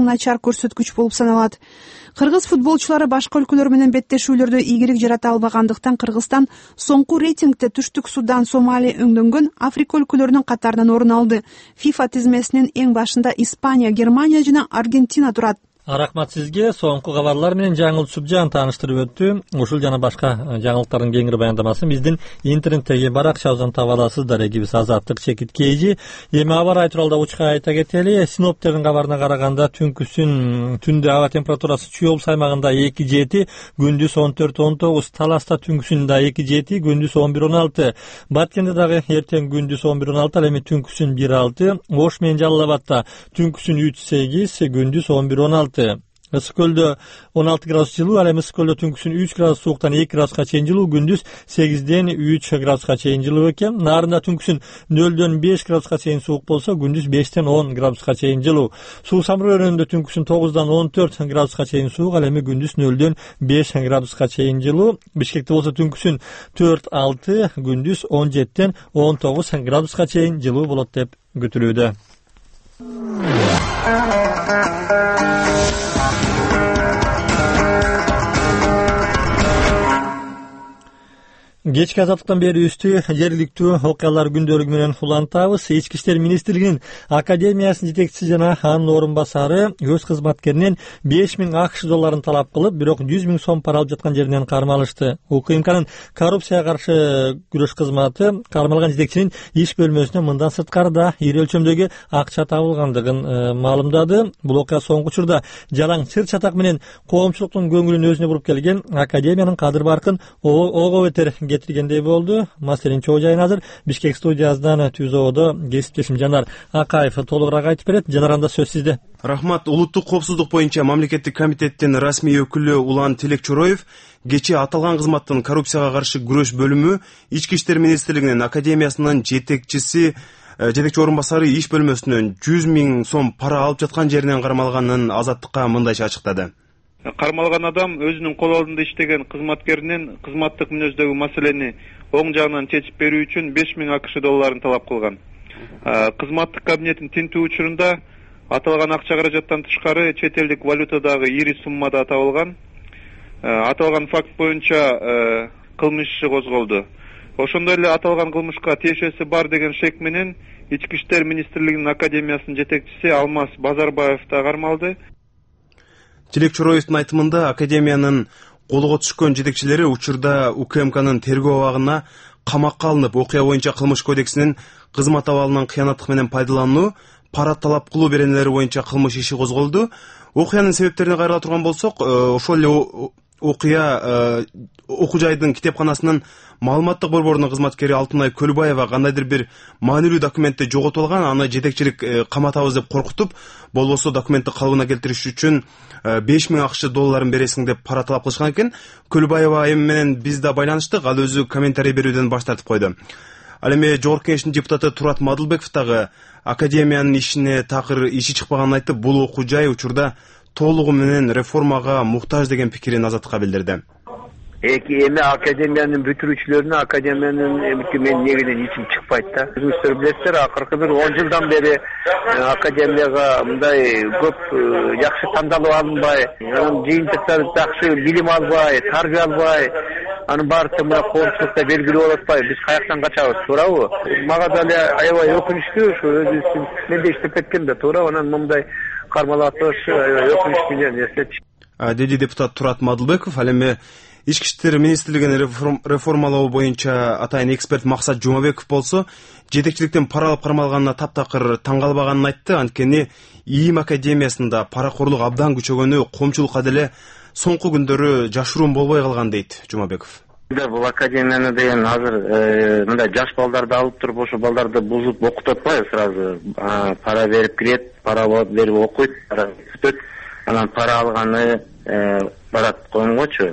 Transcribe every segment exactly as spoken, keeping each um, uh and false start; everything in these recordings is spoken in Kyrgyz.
начар көрсөткүч болуп саналат. Кыргыз футболчулары башка өлкөлөр менен беттешүүлөрдө ийгилик жарата албагандыктан Кыргызстан соңку рейтингде Түштүк Судан, Сомали өңдөнгөн Африка өлкөлөрүнүн катарынан орун алды. FIFA тизмесинин эң башында Испания, Германия жана Аргентина турат. Рахмат сизге. Соңку кабарлар менен жаңыл Субжан тааныштырып өттү. Ушул жана башка жаңылыктардын кеңири баяндамасын биздин интернеттеги баракчабыздан таба аласыздар. Эгибиз Азаттык чекит кейжи. Эми аба ырайы тууралуу да учка айта кетели. Синоптиктердин кабарына караганда түнкүсүн түндө аба температурасы Чүй-Облус аймагында эки жети, күндүз он төрт он тогуз, Таласта түнкүсүн да эки жети, күндүз он бир он алты. Баткенде дагы эртең күндүз он бир он алты, ал эми түнкүсүн бир алты. Ош менен Жалал Абадта түнкүсүн үч сегиз, күндүз он бир он алты. Ысык көлдө он алты градус жылуу, ал эми ысык көлдө түнкүсүн үч градус сууктан эки градуска чейин жылуу, күндүз сегизден үч градуска чейин жылуу экен. Нарында түнкүсүн нөлдөн беш градуска чейин суук болсо, күндүз бештен он градуска чейин жылуу. Суу Самыр өрөөнүндө түнкүсүн тогуздан он төрт градуска чейин суук, ал эми күндүз нөлдөн беш градуска чейин жылуу. Бишкекте болсо түнкүсүн төрт алты, күндүз он жетиден он тогуз градуска чейин жылуу болот деп күтүлүүдө. Кечки азаттыктан бери үстү жергиликтүү окуялар күндөлүгү менен улантабыз. Ички иштер министрлигинин академиясынын жетекчиси жана анын орун басары өз кызматкеринен беш миң акш долларын талап кылып, бирок жүз миң сом пара алып жаткан жеринен кармалышты. УКМКнын коррупцияга каршы күрөш кызматы кармалган жетекчинин иш бөлмөсүнөн мындан сырткары да ири өлчөмдөгү акча табылгандыгын маалымдады. Бул окуя соңку учурда жалаң чыр чатак менен коомчулуктун көңүлүн өзүнө буруп келген академиянын кадыр баркын ого бетер кетиргендей болду. Маселенин чоо жайын азыр Бишкек студиясынан түзөөдө кесиптешим Жанар Акаев толугураак айтып берет. Жанар, анда сөз сизде. Рахмат. Улуттук коопсуздук боюнча мамлекеттик комитеттин расмий өкүлү Улан Телекчороев кечээ аталган кызматтын коррупцияга каршы күрөш бөлүмү Ички иштер министрлигинин академиясынын жетекчиси жетекчи орун басары иш бөлмөсүнөн жүз миң сом пара алып жаткан жеринен кармалганын Азаттыкка мындайча ачыктады. Кармалган адам өзүнүн кол алдында иштеген кызматкеринен кызматтык мүнөздөгү маселени оң жагынан чечип берүү үчүн беш миң акш долларын талап кылган. Кызматтык кабинеттин тинтүү учурунда аталган акча каражаттан тышкары чет элдик валютадагы ири суммада табылган. Аталган факт боюнча кылмыш иши козголду. Ошондой эле аталган кылмышка тиешеси бар деген шек менен Ички иштер министрлигинин академиясынын жетекчиси Алмаз Базарбаев да кармалды. Телекчороевдун айтымында академиянын колго түшкөн жетекчилери учурда УКМКнын тергөө абагына камакка алынып, окуя боюнча кылмыш кодексинин кызмат абалынан кыянаттык менен пайдалануу, пара талап кылуу беренелери боюнча кылмыш иши козголду. Окуянын себептерине кайрыла турган болсок, ошол эле окуя окуу жайдын китепканасынын маалыматтык борборунун кызматкери Алтынай Көлбаева кандайдыр бир маанилүү документти жоготуп алган, аны жетекчилик каматабыз деп коркутуп, болбосо документти калыбына келтириш үчүн беш миң акш долларын бересиң деп пара талап кылышкан экен. Көлбаева эми менен биз да байланыштык, ал өзү комментарий берүүдөн баш тартып койду. Ал эми Жогорку Кеңештин депутаты Турат Мадылбеков дагы академиянын ишине такыр иши чыкпаганын айтып, бул окуу жай учурда толугу менен реформага муктаж деген пикирин Азаттыкка билдирди. Эки эми академиянын бүтүрүүчүлөрүнө академиянын эмки мен негеден ичим чыкпайт да. Өзүңүздөр билесиздер, акыркы бир он жылдан бери академияга мындай көп жакшы тандалып алынбай, анан жыйынтыктар жакшы билим албай, тарбия албай, анын баардыгы мына коомчулукта белгилүү болуп атпайбы? Биз каяктан качабыз, туурабы? Мага да эле аябай өкүнүчтүү, ушу өзүбүздүн мен да иштеп кеткем да, туура, анан мындай кармалап атыш өкүнүчтүү нерсе деди депутат Турат Мадылбеков. Ал эми Ички иштер министрлигин реформалоо боюнча атайын эксперт Максат Жумабеков болсо, жетекчиликтен пара алып кармалганына таптакыр таң калбаганын айтты. Анткени ИИМ академиясында паракорлук абдан күчөгөнү коомчулукка деле соңку күндөрү жашыруун болбой калган дейт Жумабеков. Бул академияны деген азыр мындай жаш балдарды алып туруп, ошо балдарды бузуп окутуп атпайбы, сразу пара берип кирет, пара берип окуйт, пара күтөт, анан пара алганы барат коомгочу.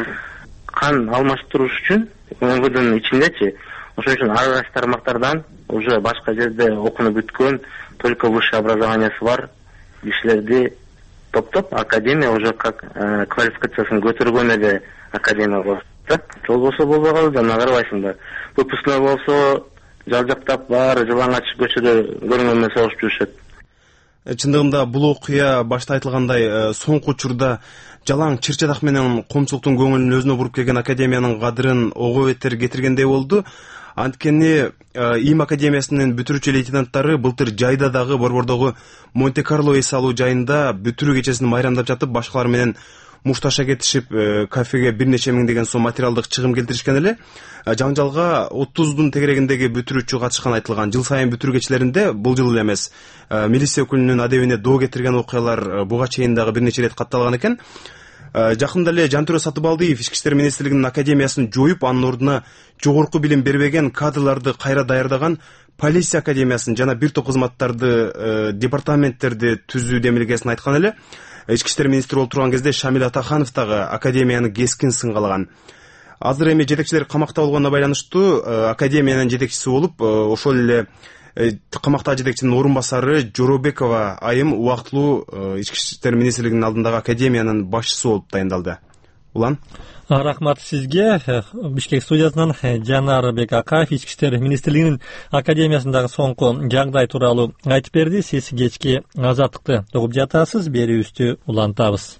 Кан алмаштыруш үчүн МВДнын ичиндечи, ошон үчүн ар кайсы тармактардан уже башка жерде окууну бүткөн, только высшее образованиясы бар кишилерди топтоп, академия уже как квалификациясын көтөргөн эле академия болот. Болбосо болбой калды да, мына карабайсыңдар. Выпускной болсо жал жактап баары жалаңач көчөдө көрүнгөн менен согушуп жүрүшөт. чындыгында бул окуя башта айтылгандай соңку учурда жалаң чыр-чадак менен коомчулуктун көңүлүн өзүнө буруп келген академиянын кадырын ого бетер кетиргендей болду. Анткени ИИМ академиясынын бүтүрүүчү лейтенанттары былтыр жайда дагы Борбордогу Монте-Карло эс алуу жайында бүтүрүү кечесин майрамдап жатып, башкалар менен мушташа кетишип, кафеге бир нече миң деген сом материалдык чыгым келтиришкен эле. Жаңжалга отуздун тегерегиндеги бүтүрүүчү катышканы айтылган. Жыл сайын бүтүрүү кечелеринде, бул жыл эле эмес, милиция өкүлүнүн адебине доо кетирген окуялар буга чейин дагы бир нече рет катталган экен. Жакында эле Жантүрө Сатыбалдиев Ички иштер министрлигинин академиясын жоюп, анын ордуна жогорку билим бербеген кадрларды кайра даярдаган полиция академиясын жана бир топ кызматтарды, департаменттерди түзүү демилгесин айткан эле. Ички иштер министри болуп турган кезде Шамил Атаханов дагы академияны кескин сынгалаган. Азыр эми жетекчилер камакта болгонуна байланыштуу академиянын жетекчиси болуп, ошол эле камактагы жетекчинин орун басары Жоробекова айым убактылуу Ички иштер министрлигинин алдындагы академиянын башчысы болуп дайындалды. Улан? Рахмат сизге. Бишкек студиясынан Жанарбек Акаев Ички иштер министрлигинин академиясындагы соңку жагдай тууралуу айтып берди. Сиз кечки Азаттыкты угуп жатасыз. Берүүбүздү улантабыз.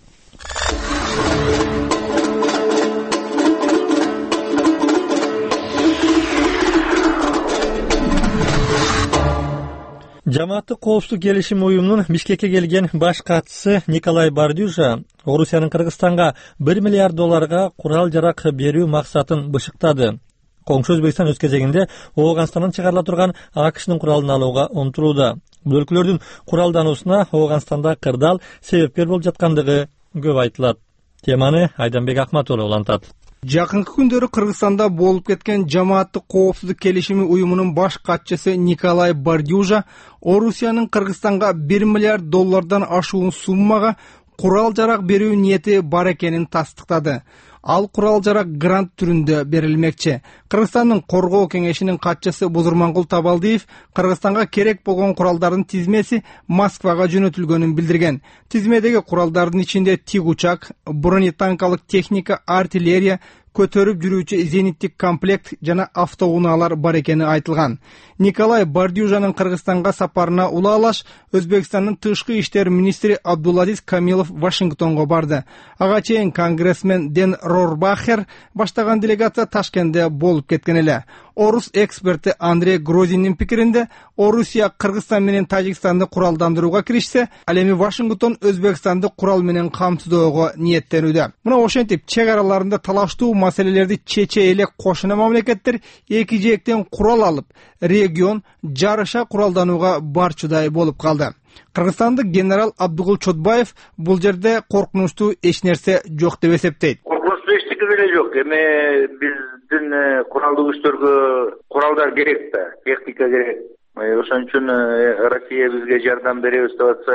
Жамааттык коопсуздук келишим уюмунун Бишкекке келген баш катчысы Николай Бардюжа Орусиянын Кыргызстанга бир миллиард долларга курал жарак берүү максатын бышыктады. Коңшу Өзбекстан өз кезегинде Ооганстандан чыгарыла турган АКШнын куралын алууга умтулууда. Бул өлкөлөрдүн куралдануусуна Ооганстанда кырдаал себепкер болуп жаткандыгы көп айтылат. Теманы Айданбек Акматову улантат. Жакынкы күндөрү Кыргызстанда болуп кеткен жамааттык коопсуздук келишими уюмунун баш катчысы Николай Бардюжа Орусиянын Кыргызстанга бир миллиард доллардан ашуун суммага курал жарак берүү ниети бар экенин тастыктады. Ал курал жарак грант түрүндө берилмекчи. Кыргызстандын коргоо кеңешинин катчысы Бузурмангул Табалдиев Кыргызстанга керек болгон куралдардын тизмеси Москвага жөнөтүлгөнүн билдирген. Тизмедеги куралдардын ичинде тигучак, бронетанкалык техника, артиллерия, көтөрүп жүрүүчү зениттик комплект жана автоунаалар бар экени айтылган. Николай Бардюжанын Кыргызстанга сапарына улаалаш Өзбекстандын тышкы иштер министри Абдулазиз Камилов Вашингтонго барды. Ага чейин конгрессмен Ден Рорбахер баштаган делегация Ташкентте болуп кеткен эле. Орус эксперти Андрей Грозинин пикиринде, Орусия Кыргызстан менен Тажикстанды куралдандырууга киришсе, ал эми Вашингтон Өзбекстанды курал менен камсыздоого ниеттенүүдө. Мына ошентип чек араларында талаштуу маселелерди чече элек кошуна мамлекеттер эки жээктен курал алып, регион жарыша куралданууга барчудай болуп калды. Кыргызстандык генерал Абдыгул Чотбаев бул жерде коркунучтуу эч нерсе жок деп эсептейт. Коркунучтуу эчтеке деле жок. Эми биздин куралдуу күчтөргө куралдар керек да, техника керек. Ошон үчүн Россия бизге жардам беребиз деп атса,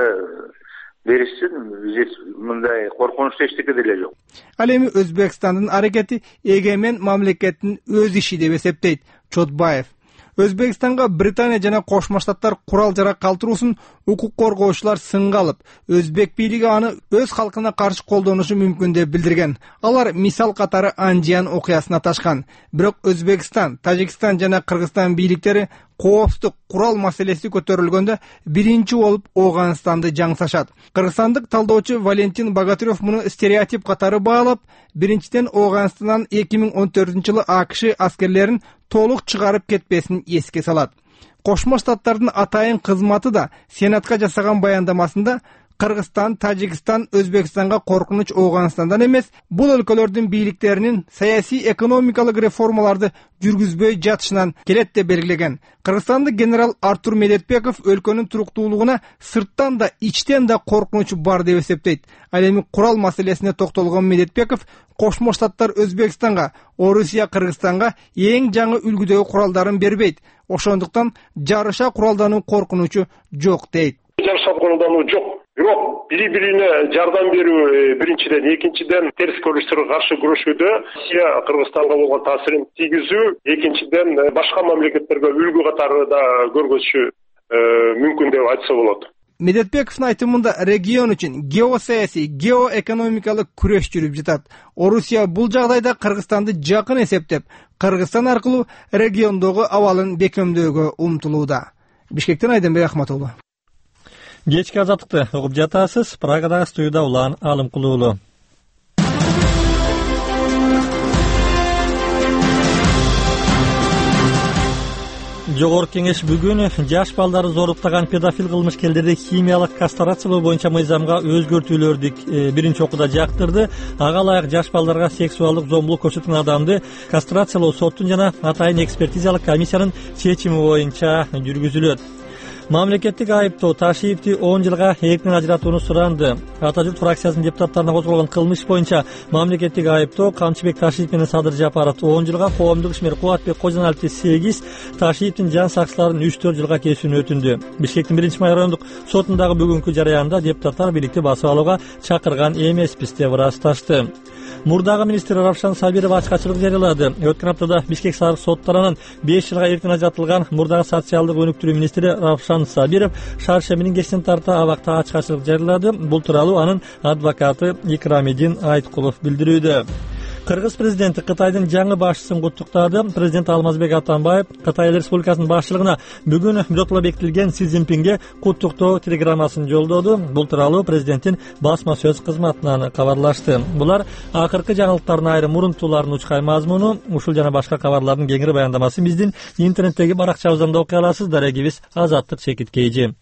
беришсин. Биз мындай коркунучтуу эчтеке деле жок. Ал эми Өзбекстандын аракети эгемен мамлекеттин өз иши деп эсептейт Чотбаев. Өзбекстанга Британия жана Кошмо Штаттар курал жарак калтыруусун укук коргоочулар сынга алып, Өзбек бийлиги аны өз халкына каршы колдонушу мүмкүн деп билдирген. Алар мисал катары Анжиан окуясын аташкан. Бирок Өзбекстан, Тажикстан жана Кыргызстан бийликтери коопсуздук курал маселеси көтөрүлгөндө биринчи болуп Ооганстанды жаңсашат. Кыргызстандык талдоочу Валентин Богатырев муну стереотип катары баалап, биринчиден Ооганстандан эки миң он төртүнчү жылы АКШ аскерлерин толук чыгарып кетпесин эске салат. Кошмо Штаттардын атайын кызматы да Сенатка жасаган баяндамасында Кыргызстан, Тажикстан, Өзбекстанга коркунуч Ооганстандан эмес, бул өлкөлөрдүн бийликтеринин саясий экономикалык реформаларды жүргүзбөй жатышынан келет деп белгилеген. Кыргызстандык генерал Артур Медетбеков өлкөнүн туруктуулугуна сырттан да ичтен да коркунуч бар деп эсептейт. Ал эми курал маселесине токтолгон Медетбеков Кошмо Штаттар Өзбекстанга, Орусия Кыргызстанга эң жаңы үлгүдөгү куралдарын бербейт. Ошондуктан жарыша куралдануу коркунучу жок дейт. Жарыша куралдануу жок. Бирок бири-бирине жардам берүү биринчиден, экинчиден терс көрүнүштөргө каршы күрөшүүдө Россия Кыргызстанга болгон таасирин тийгизүү, экинчиден башка мамлекеттерге үлгү катары да көргөзүшү мүмкүн деп айтса болот. Медетбековдун айтымында регион үчүн геосаясий, геоэкономикалык күрөш жүрүп жатат. Орусия бул жагдайда Кыргызстанды жакын эсептеп, Кыргызстан аркылуу региондогу абалын бекемдөөгө умтулууда. Бишкектен Айданбек Акматову. Кечки азаттыкты угуп жатасыз. Прагадагы студияда Улан Алымкулуу. Жогорку кеңеш бүгүн жаш балдарды зоруктаган педофил кылмышкерлерди химиялык кастрациялоо боюнча мыйзамга өзгөртүүлөрдү биринчи окууда жактырды. Ага ылайык жаш балдарга сексуалдык зомбулук көрсөткөн адамды кастрациялоо соттун жана атайын экспертизалык комиссиянын чечими боюнча жүргүзүлөт. Мамлекеттик айыптоо Ташиевди он жылга эркин ажыратууну суранды. Ата журт фракциясынын депутаттарына козголгон кылмыш боюнча мамлекеттик айыптоо Камчыбек Ташиев менен Садыр Жапаров он жылга, коомдук ишмер Кубатбек Кожоналиевди сегиз, Ташиевдин жан сакчыларын үч төрт жылга кесүүнү өтүндү. Бишкектин биринчи май райондук сотундагы бүгүнкү жарыянда депутаттар бийликти басып алууга чакырган эмеспиз деп ырасташты. Мурдагы министр Равшан Сабиров ачкачылык жарыялады. Өткөн аптада Бишкек сарык соттарынан беш жылга эркин ажыратылган мурдагы социалдык өнүктүрүү министри Равшан Сабиров шарша менен кечтен тарта абакта ачкачылык жарыялады. Бул тууралуу анын адвокаты Икрамидин Айткулов билдирүүдө. Кыргыз президенти Кытайдын жаңы башчысын куттуктады. Президент Алмазбек Атамбаев Кытай Республикасынын башчылыгына бүгүн биротоло бекитилген Си Цзиньпинге куттуктоо телеграммасын жолдоду. Бул тууралуу президенттин басма сөз кызматынан кабарлашты. Булар акыркы жаңылыктардын айрым мурунтууларын учкай мазмуну, ушул жана башка кабарлардын кеңири баяндамасын биздин интернеттеги баракчабыздан окуй аласыз. Дарегибиз Азаттык Чекиткейжи.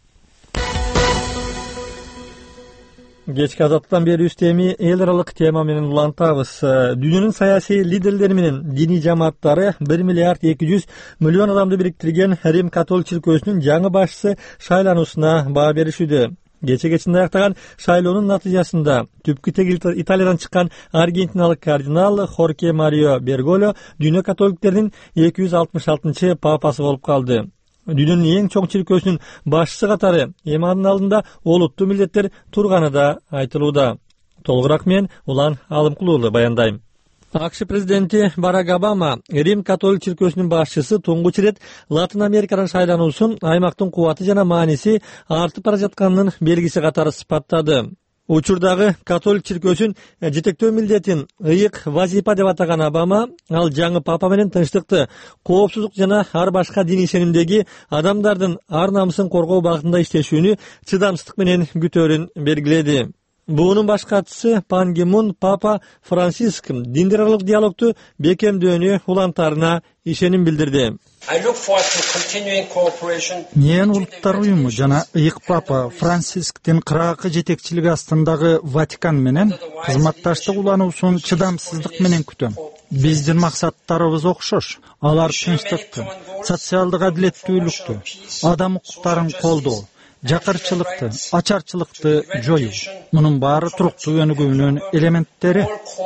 Кечки азаттан берүүбүз эми эл аралык тема менен улантабыз. Дүйнөнүн саясий лидерлери менен диний жамааттары бир миллиард эки жүз миллион адамды бириктирген Рим католик чиркөөсүнүн жаңы башчысы шайлануусуна баа беришүүдө. Кече кечинде аяктаган шайлоонун натыйжасында түпкү теги Италиядан чыккан аргентиналык кардинал Хорхе Марио Берголо дүйнө католиктеринин эки жүз алтымыш алтынчы папасы болуп калды. Дүйнөнүн эң чоң чиркөөсүнүн башчысы катары эми анын алдында олуттуу милдеттер турганы да айтылууда. Толугураак мен Улан Алымкулуу баяндайм. АКШ президенти Барак Обама Рим католик чиркөөсүнүн башчысы туңгуч ирет Латын Америкадан шайлануусун аймактын кубаты жана мааниси артып бара жатканынын белгиси катары сыпаттады. Учурдагы католик чиркөөсүн жетектөө милдетин ыйык вазипа деп атаган Обама ал жаңы папа менен тынчтыкты, коопсуздук жана ар башка диний ишенимдеги адамдардын ар намысын коргоо багытында иштешүүнү чыдамсыздык менен күтөөрүн белгиледи. Буунун баш катчысы Пан Ги Мун Папа Франциск диндер аралык диалогту бекемдөөнү улантарына ишеним билдирди. Мен улуттар уюму жана ыйык папа Францисктин кыракы жетекчилиги астындагы Ватикан менен кызматташтык улануусун чыдамсыздык менен күтөм. Биздин максаттарыбыз окшош. Алар тынчтыкты, социалдык адилеттүүлүктү, адам укуктарын колдоо, жакырчылыкты, ачарчылыкты жоюу. Мунун баары туруктуу өнүгүүнүн элементтери.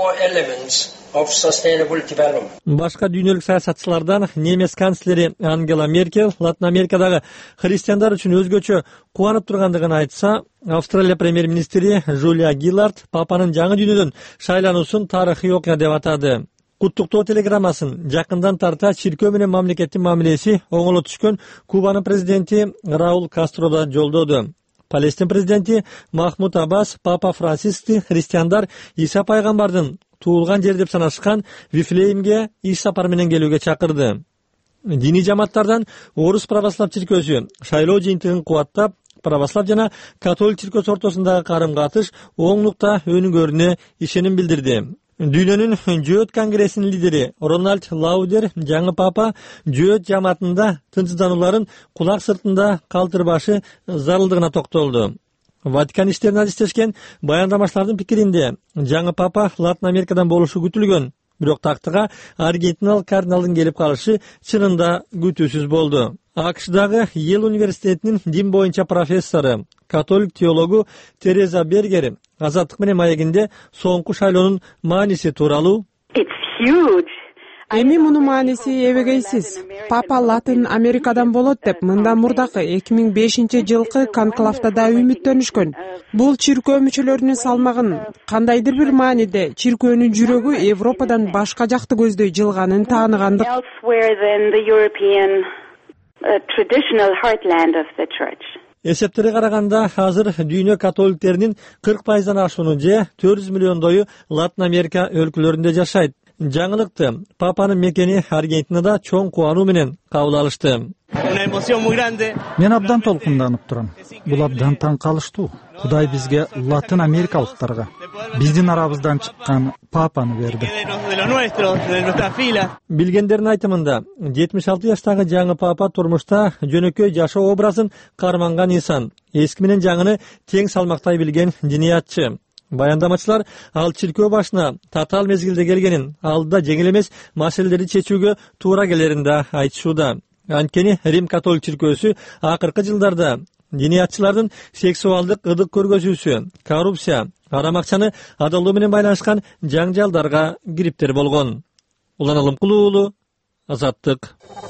Башка дүйнөлүк саясатчылардан немец канцлери Ангела Меркель Латын Америкадагы христиандар үчүн өзгөчө кубанып тургандыгын айтса, Австралия премьер-министри Жулия Гиллард папанын жаңы дүйнөдөн шайлануусун тарыхый окуя деп атады. Куттуктоо телеграммасын жакындан тарта чиркөө менен мамлекеттин мамилеси оңоло түшкөн Кубанын президенти Раул Кастро да жолдоду. Палестин президенти Махмуд Аббас папа Францискти христиандар Иса пайгамбардын туулган жер деп санашкан Вифлеемге иш сапар менен келүүгө чакырды. Диний жамааттардан Орус православ чиркөөсү шайлоо жыйынтыгын кубаттап, православ жана католик чиркөөсү ортосундагы карым-катыш оңлукта өнүгөрүнө ишеним билдирди. Дүйнөнүн Жөөт конгрессинин лидери Рональд Лаудер жаңы папа Жөөт жамаатында тынчсызданууларын кулак сыртында калтырбашы зарылдыгына токтолду. Ватикан иштерине алектешкен баяндамачылардын пикиринде жаңы папа Латын Америкадан болушу күтүлгөн, бирок тактыга аргентиналык кардиналдын келип калышы чынында күтүүсүз болду. АКШдагы Йел университетинин дин боюнча профессору, католик теологу Тереза Бергер Азаттык менен маегинде соңку шайлоонун мааниси тууралуу эми мунун мааниси эбегейсиз. Папа Латын Америкадан болот деп мындан мурдакы эки миң бешинчи жылкы конклавда да үмүттөнүшкөн. Бул чиркөө мүчөлөрүнүн салмагын кандайдыр бир мааниде чиркөөнүн жүрөгү Европадан башка жакты көздөй жылганын тааныгандык. Эсептерге караганда азыр дүйнө католиктеринин кырк пайыздан ашууну же төрт жүз миллиондою Латын Америка өлкөлөрүндө жашайт. жаңылыкты. Папанын мекени Аргентинада чоң кубануу менен кабыл алышты. Мен абдан толкунданып турам. Бул абдан таң калыштуу. Кудай бизге Латын Америкалыктарга биздин арабыздан чыккан папаны берди. Билгендердин айтымында жетимиш алты жаштагы жаңы папа турмушта жөнөкөй жашоо образын карманган инсан. Эски менен жаңыны тең салмактай билген диниятчы. Баяндамачылар ал чиркөө башына татаал мезгилде келгенин, алдыда жеңил эмес маселелерди чечүүгө туура келерин да айтышууда. Анткени Рим католик чиркөөсү акыркы жылдарда диниятчылардын сексуалдык ыдык көргөзүүсү, коррупция, арам акчаны адалдоо менен байланышкан жаңжалдарга кириптер болгон. Улан Алымкулуу уулу, Азаттык.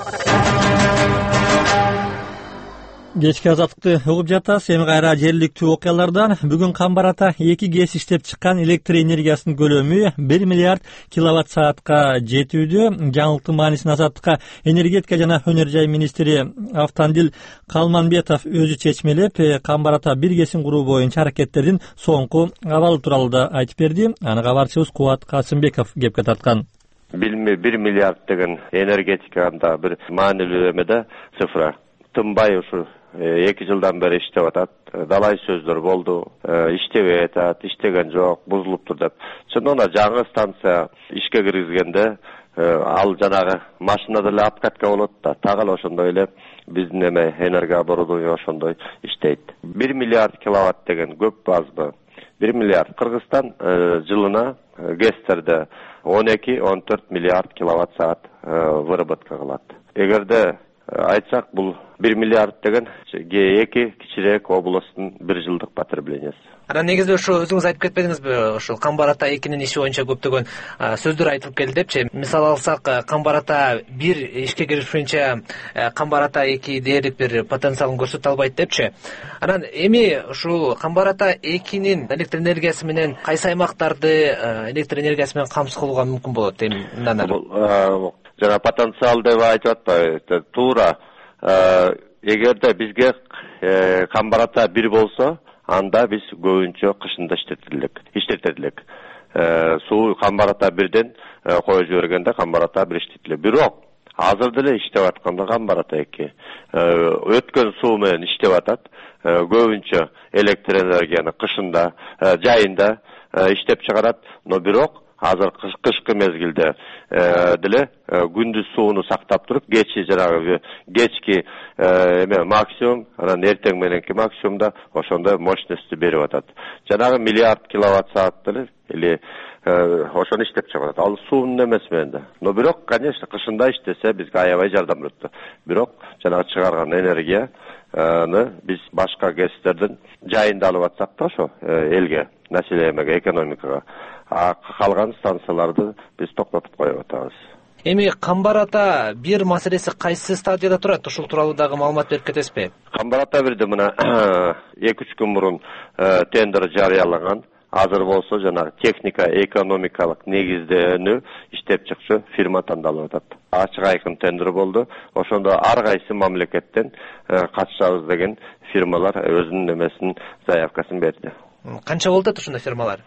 Кечки Азаттыкты угуп жатасыз. Эми кайра жергиликтүү окуялардан. Бүгүн Камбарата эки гэс иштеп чыккан электр энергиясынын көлөмү бир миллиард киловатт саатка жетүүдө. Жаңылыктын маанисин Азаттыкка энергетика жана өнөр жай министри Автандил Калманбетов өзү чечмелеп, Камбарата бир гэсин куруу боюнча аракеттердин соңку абалы тууралуу да айтып берди. Аны кабарчыбыз Кубат Касымбеков кепке тарткан. бир миллиард деген энергетикада бир маанилүү эмеде цифра. Тынбай ушу эки жылдан бери иштеп атат. Далай сөздөр болду, иштебей атат, иштеген жок, бузулуптур деп. Чындыгында жаңы станция ишке киргизгенде ал жанагы машинада эле обкатка болот да, тагыл ошондой эле биздин эме энергия оборудование ошондой иштейт. бир миллиард киловатт деген көп азбы? бир миллиард. Кыргызстан жылына гэстерде он эки он төрт миллиард киловатт саат выработка кылат. Эгерде айтсак, бул бир миллиард деген эки кичирээк областтын бир жылдык потреблениясы. Анан негизде ошо өзүңүз айтып кетпедиңизби, ошол Камбарата экинин иши боюнча көптөгөн сөздөр айтылып келди депчи. Мисал алсак, Камбарата бир ишке киришинче Камбарата эки дээрлик бир потенциалын көрсөтө албайт депчи. Анан эми ушул Камбарата экинин электр энергиясы менен кайсы аймактарды электр энергиясы менен камсыз кылууга мүмкүн болот? Эми мындан жана потенциал деп айтып атпайбы, туура. Эгерде бизге Камбарата бир болсо, анда биз көбүнчө кышында иштетилик. Иштетилик. Суу Камбарата бирден коюп жибергенде Камбарата бир иштетилет. Бирок азыр деле иштеп атканда Камбарата эки. Өткөн суу менен иштеп атат. Көбүнчө электр энергияны кышында, жайында иштеп чыгарат, но бирок азыр кышкы мезгилде деле күндүз сууну сактап туруп, кечи жанагы кечки эме максимум, анан эртең мененки максимумда ошондой мощностьту берип атат. Жанагы миллиард киловатт саат деле или ошону иштеп чыгат. Ал суунун эмеси менен да. Но бирок, конечно, кышында иштесе бизге аябай жардам берет. Бирок жанагы чыгарган энергияны биз башка гэстердин жайында алып атсак да ошо элге, населенияга, экономикага, а калган станцияларды биз токтотуп коюп атабыз. Эми Камбарата бир маселеси кайсы стадияда турат? Ушул тууралуу дагы маалымат берип кетесизби? Камбарата бирде мына эки үч күн мурун тендер жарыялаган. Азыр болсо жанагы техника экономикалык негизденүү иштеп чыкчу фирма тандалып атат. Ачык айкын тендер болду. Ошондо ар кайсы мамлекеттен катышабыз деген фирмалар өзүнүн эмесин, заявкасын берди. Канча болду ушундай фирмалар?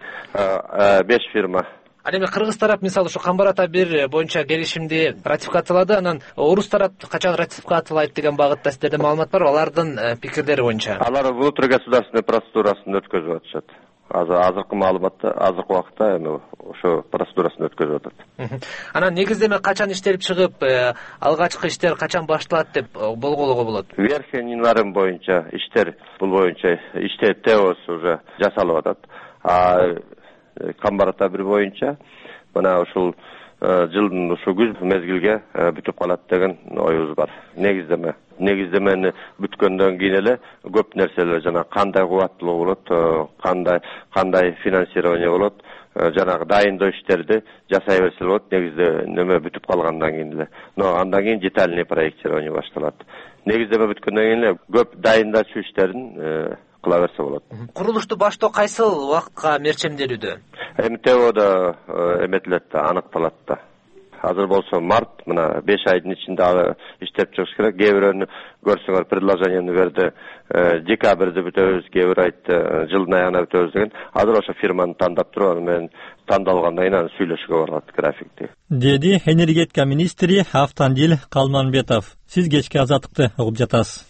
беш фирма. Ал эми кыргыз тарап мисалы ушу Камбарата бир боюнча келишимди ратификациялады, анан орус тарап качан ратификациялайт деген багытта сиздерде маалымат барбы? Алардын пикирлери боюнча. Алар внутригосударственный процедурасын өткөзүп атышат. Азыркы маалыматта, азыркы убакытта эми ошо процедурасын өткөзүп атат. Анан негизде эми качан иштелип чыгып, алгачкы иштер качан башталат деп болгоого болот? Верхний Нарым боюнча иштер, бул боюнча иштер теос уже жасалып атат. А Камбарата бир боюнча мына ушул жылдын ушу күз мезгилге бүтүп калат деген оюбуз бар. Негиздеме. Негиздемени бүткөндөн кийин эле көп нерселер жана кандай кубаттуулук болот, кандай кандай финансирование болот, жанагы дайындоо иштерди жасай берсе болот. Негизде неме бүтүп калгандан кийин эле. Но андан кийин детальный проектирование башталат. Негиздеме бүткөндөн кийин эле көп дайындачуу иштерин кыла берсе болот. Курулушту баштоо кайсыл убакытка мерчемделүүдө? Эми теодо эметилет да, аныкталат да. азыр болсо март, мына беш айдын ичинде аны иштеп чыгыш керек. Кээ бирөөнү көрсөңөр предложениени берди, декабрда бүтөбүз, кээ бирөө айтты жылдын аягына бүтөбүз деген. Азыр ошо фирманы тандап туруп, аны менен тандалгандан кийин аны сүйлөшүүгө барат графикти. Деди энергетика министри Автандил Калманбетов. Сиз кечки Азаттыкты угуп жатасыз.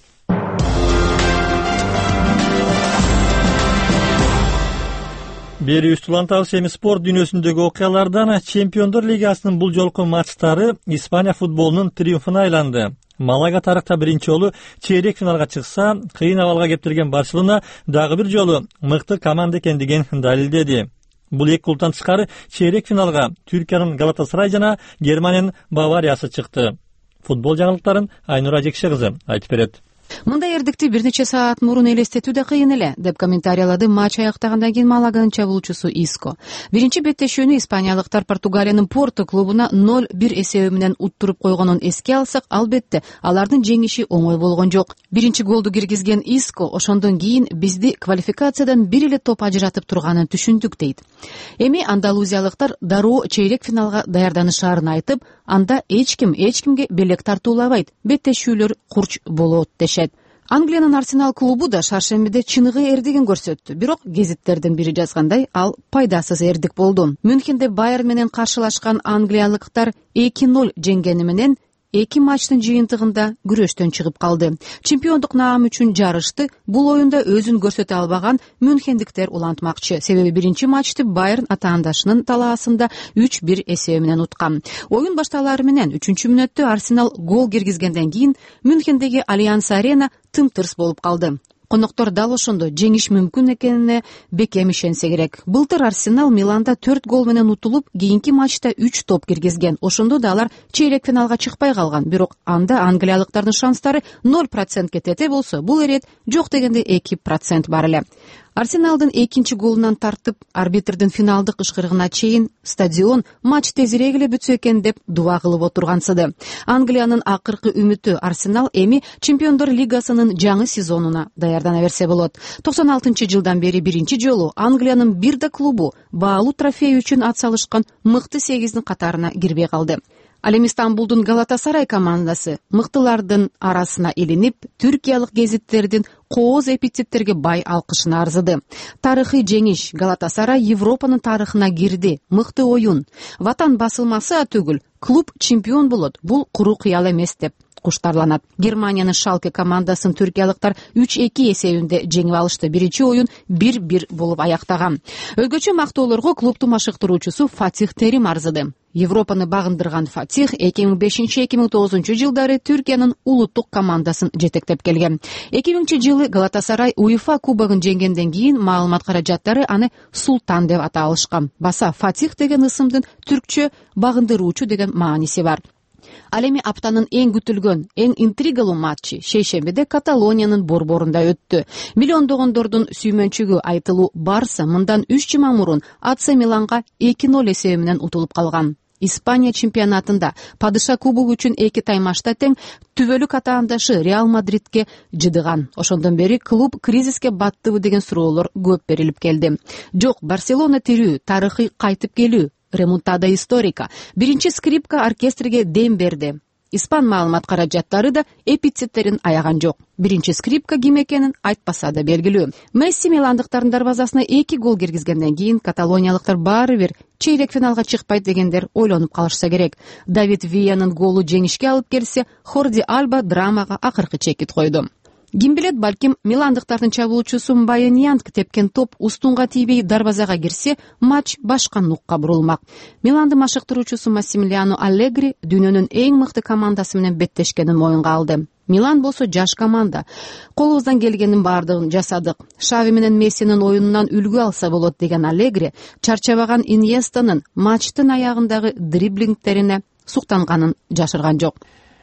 Бери устулантабыз эми спорт дүйнөсүндөгү окуялардан. Чемпиондор лигасынын бул жолку матчтары Испания футболунун триумфуна айланды. Малага тарыхта биринчи жолу чейрек финалга чыкса, кыйын абалга кептирген Барселона дагы бир жолу мыкты команда экендигин далилдеди. Бул эки клубтан тышкары чейрек финалга Түркиянын Галатасарай жана Германиянын Бавариясы чыкты. Футбол жаңылыктарын Айнура Жекше кызы айтып берет. Мындай эрдикти бир нече саат мурун элестетүү да кыйын эле, деп комментариялады матч аяктагандан кийин Малаганын чабуулчусу Иско. Биринчи беттешүүнү испаниялыктар Португалиянын Порту клубуна ноль бир эсеби менен уттуруп койгонун эске алсак, албетте алардын жеңиши оңой болгон жок. Биринчи голду киргизген Иско ошондон кийин бизди квалификациядан бир эле топ ажыратып турганын түшүндүк дейт. Эми андалузиялыктар дароо чейрек финалга даярданышаарын айтып, анда эч ким эч кимге белек тартуулабайт, беттешүүлөр курч болот дешет. Англиянын Арсенал клубу да шаршембиде чыныгы эрдигин көрсөттү. Бирок гезиттердин бири жазгандай, ал пайдасыз эрдик болду. Мюнхенде Байер менен каршылашкан англиялыктар эки ноль жеңгени менен эки матчтын жыйынтыгында күрөштөн чыгып калды. Чемпиондук наам үчүн жарышты бул оюнда өзүн көрсөтө албаган мюнхендиктер улантмакчы. Себеби биринчи матчты Байерн атаандашынын талаасында үч бир эсеби менен уткан. Оюн башталары менен үчүнчү мүнөттө Арсенал гол киргизгенден кийин Мюнхендеги Альянс Арена тым-тырс болуп калды. Коноктор дал ошондо жеңиш мүмкүн экенине бекем ишенсе керек. Былтыр Арсенал Миланда төрт гол менен утулуп, кийинки матчта үч топ киргизген. Ошондо да алар чейрек финалга чыкпай калган. Бирок анда англиялыктардын шанстары ноль процентке тете болсо, бул эрет жок дегенде эки процент бар эле. Арсеналдын экинчи голунан тартып, арбитрдин финалдык ышкырыгына чейин стадион матч тезирээк эле бүтсө экен деп дуба кылып отургансыды. Англиянын акыркы үмүтү Арсенал эми Чемпиондор лигасынын жаңы сезонуна даярдана берсе болот. токсон алтынчы жылдан бери биринчи жолу Англиянын бир да клубу баалуу трофей үчүн ат салышкан мыкты сегиздин катарына кирбей калды. Ал эми Стамбулдун Галатасарай командасы мыктылардын арасына илинип, түркиялык гезиттердин кооз эпитеттерге бай алкышына арзыды. Тарыхый жеңиш, Галатасарай Европанын тарыхына кирди, мыкты оюн. Ватан басылмасы түгүл, клуб чемпион болот, бул куру кыял эмес деп куштарланат. Германиянын Шалке командасын түркиялыктар үч эки эсебинде жеңип алышты. Биринчи оюн бир бир болуп аяктаган. Өзгөчө мактоолорго клубтун машыктыруучусу Фатих Терим арзыды. Европаны багындырган Фатих эки миң бешинчи — эки миң тогузунчу жылдары Түркиянын улуттук командасын жетектеп келген. эки миңинчи жылы Галатасарай УЕФА кубогун жеңгенден кийин маалымат каражаттары аны Султан деп аталышкан. Баса Фатих деген ысымдын түркчө багындыруучу деген мааниси бар. Ал эми аптанын эң күтүлгөн, эң интригалуу матчы шейшембиде Каталониянын борборунда өттү. Миллиондогондордун сүймөнчүгү айтылуу Барса мындан үч жума мурун АЦ Миланга эки ноль эсеби менен утулуп калган. Испания чемпионатында Падыша кубогу үчүн эки таймашта тең түбөлүк атаандашы Реал Мадридке жыдыган. Ошондон бери клуб кризиске баттыбы деген суроолор көп берилип келди. Жок, Барселона тирүү, тарыхый кайтып келүү, ремонтада историка. Биринчи скрипка оркестрге дем берди. Испан маалымат каражаттары да эпицеттерин аяган жок. Биринчи скрипка ким экенин айтпаса да белгилүү. Месси миландыктардын дарбазасына эки гол киргизгенден кийин каталониялыктар баары бир чейрек финалга чыкпайт дегендер ойлонуп калышса керек. Давид Виянын голу жеңишке алып келсе, Хорди Альба драмага акыркы чекит койду. Ким билет, балким миландыктардын чабуулчусу Мбаяньянг тепкен топ устунга тийбей дарбазага кирсе, матч башка нукка бурулмак. Миландын машыктыруучусу Массимилиано Аллегри дүйнөнүн эң мыкты командасы менен беттешкенин моюнга алды. Милан болсо жаш команда. Колубуздан келгенин баардыгын жасадык. Шави менен Мессинин оюнунан үлгү алса болот деген Аллегри чарчабаган Иньестанын матчтын аягындагы дриблингтерине суктанганын жашырган жок.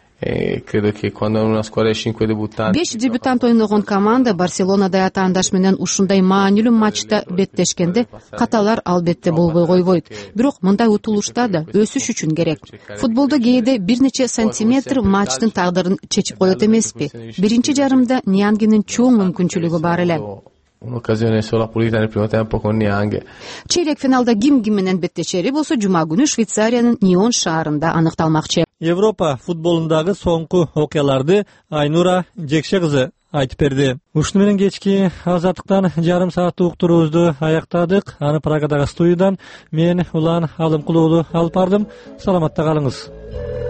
Беш дебютант ойногон команда Барселонада атаандаш менен ушундай маанилүү матчта беттешкенде каталар албетте болбой койбойт. Бирок мындай утулушта да өсүш үчүн керек. Футболдо кээде бир нече сантиметр матчтын тагдырын чечип коет эмеспи? Биринчи жарымда Ниангинин чоң мүмкүнчүлүгү бар эле. un'occasione sola pulita nel primo tempo con Niang. Чейрек финалда ким ким менен беттешери болсо жума күнү Швейцариянын Ньон шаарында аныкталмакчы. Европа футболундагы соңку окуяларды Айнура Жекше кызы айтып берди. Ушуну менен кечки азаттыктан жарым сааттык уктуруубузду аяктадык. Аны Прагадагы студиядан мен Улан Алымкулуулу алып бардым. Саламатта калыңыз.